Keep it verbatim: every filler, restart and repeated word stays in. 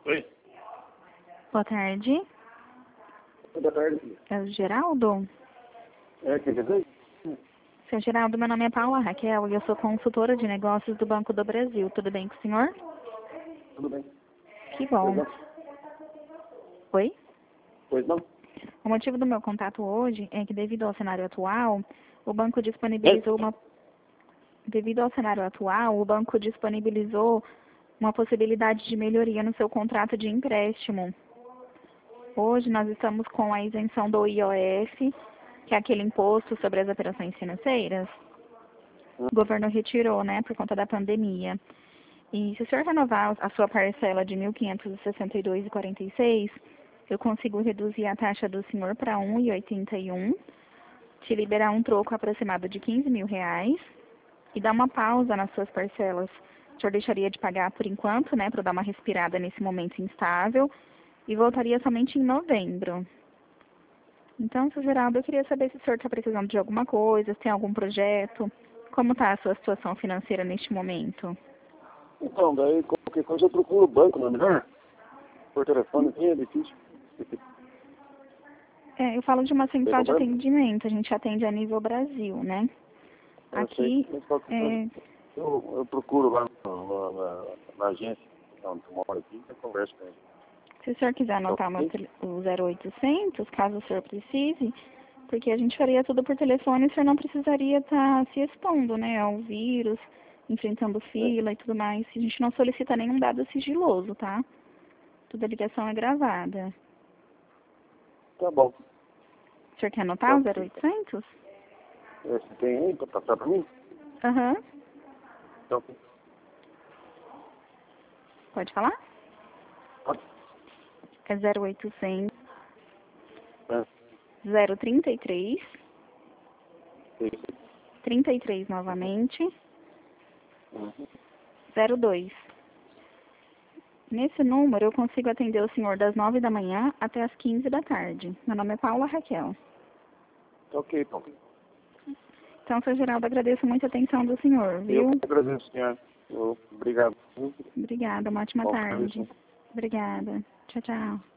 Oi. Boa tarde. Boa tarde. É o Geraldo? É, quer dizer? Seu Geraldo, meu nome é Paula Raquel e eu sou consultora de negócios do Banco do Brasil. Tudo bem com o senhor? Tudo bem. Que Pois bom. não? Oi? Pois não? O motivo do meu contato hoje é que, devido ao cenário atual, o banco disponibilizou uma... Devido ao cenário atual, o banco disponibilizou uma possibilidade de melhoria no seu contrato de empréstimo. Hoje nós estamos com a isenção do I O F, que é aquele imposto sobre as operações financeiras. O governo retirou, né, por conta da pandemia. E se o senhor renovar a sua parcela de mil quinhentos e sessenta e dois reais e quarenta e seis centavos, eu consigo reduzir a taxa do senhor para um real e oitenta e um centavos, te liberar um troco aproximado de quinze mil reais e dar uma pausa nas suas parcelas. O senhor deixaria de pagar por enquanto, né, para dar uma respirada nesse momento instável, e voltaria somente em novembro. Então, seu Geraldo, eu queria saber se o senhor está precisando de alguma coisa, se tem algum projeto, como está a sua situação financeira neste momento? Então, daí qualquer coisa eu procuro o banco, não é melhor? Por telefone assim é difícil. É, eu falo de uma central de problema? atendimento, a gente atende a nível Brasil, né? Eu sei, Aqui, mas qualquer coisa. é, Eu, eu procuro lá na, na, na agência onde eu moro aqui, eu converso com ele. se o senhor quiser anotar o meu Ok? tele- o zero oitocentos, caso o senhor precise, porque a gente faria tudo por telefone e o senhor não precisaria estar se expondo, né, ao vírus, enfrentando É, fila e tudo mais. A gente não solicita nenhum dado sigiloso, tá? Toda ligação é gravada. tá bom. O senhor quer anotar o zero Ok. oitocentos? É, você tem aí para passar para mim? Aham. Então, Pode falar? pode. É zero oitocentos, É, zero trinta e três, isso. trinta e três novamente, Uhum. zero dois. Nesse número eu consigo atender o senhor das nove da manhã até as quinze da tarde. Meu nome é Paula Raquel. Ok, então. Então, seu Geraldo, agradeço muito a atenção do senhor, Eu viu? que agradeço, senhor. Eu- Obrigado. Obrigada, uma ótima Bom, tarde. Obrigada. Tchau, tchau.